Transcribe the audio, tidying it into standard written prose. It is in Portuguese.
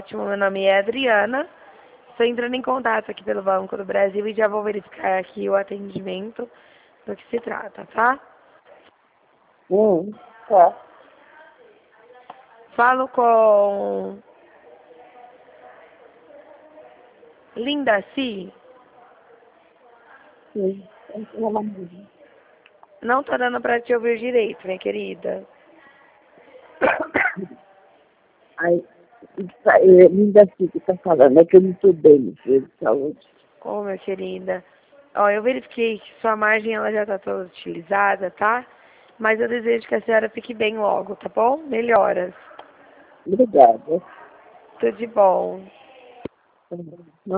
ótimo. Meu nome é Adriana. Estou entrando em contato aqui pelo Banco do Brasil e já vou verificar aqui o atendimento do que se trata, tá? Tá. Falo com Linda Si. Sim. Não tô dando pra te ouvir direito, minha querida. Aí, ainda assim que tá falando, é que eu não estou bem no dia de saúde. Ô, minha querida. Ó, eu verifiquei que sua margem ela já tá toda utilizada, tá? Mas eu desejo que a senhora fique bem logo, tá bom? Melhoras. Obrigada. Tudo de bom.